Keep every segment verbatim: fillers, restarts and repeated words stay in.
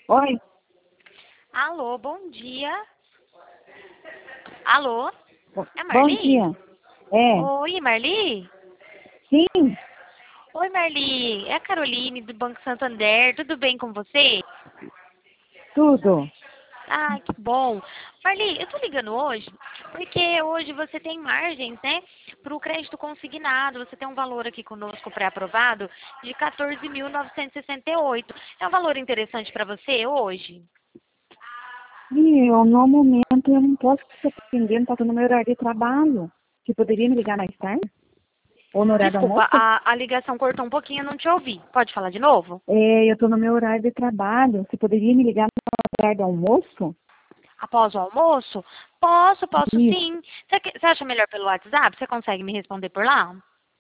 Oi, Alô, bom dia. Alô, bo- é bom Marli? dia. É, Oi, Marli? sim, Oi, Marli. É a Caroline do Banco Santander. Tudo bem com você? tudo. Ah, que bom. Marli, eu tô ligando hoje porque hoje você tem margens, né, para o crédito consignado. Você tem um valor aqui conosco pré-aprovado de quatorze mil novecentos e sessenta e oito. É um valor interessante para você hoje? E eu, no momento eu não posso te atender, não estou no meu horário de trabalho. Você poderia me ligar mais tarde? Ou no horário do Desculpa, almoço? a, a ligação cortou um pouquinho, eu não te ouvi. Pode falar de novo? É, eu estou no meu horário de trabalho. Você poderia me ligar no horário do almoço? Após o almoço? Posso, posso Isso, sim. Você, que- você acha melhor pelo WhatsApp? Você consegue me responder por lá?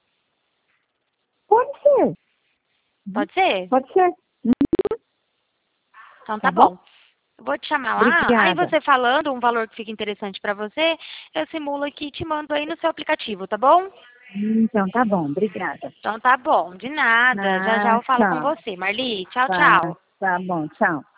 pode ser. Uhum. Pode ser? Pode ser. Uhum. Então Tá tá bom? bom. Eu vou te chamar lá, aí Obrigada. você falando um valor que fica interessante pra você, eu simulo aqui e te mando aí no seu aplicativo, tá bom? Então, tá bom. Obrigada. Então tá bom, de nada. Já já Ah, eu falo com tchau. você. Marli, tchau, Tá, tchau. tá bom. Tchau.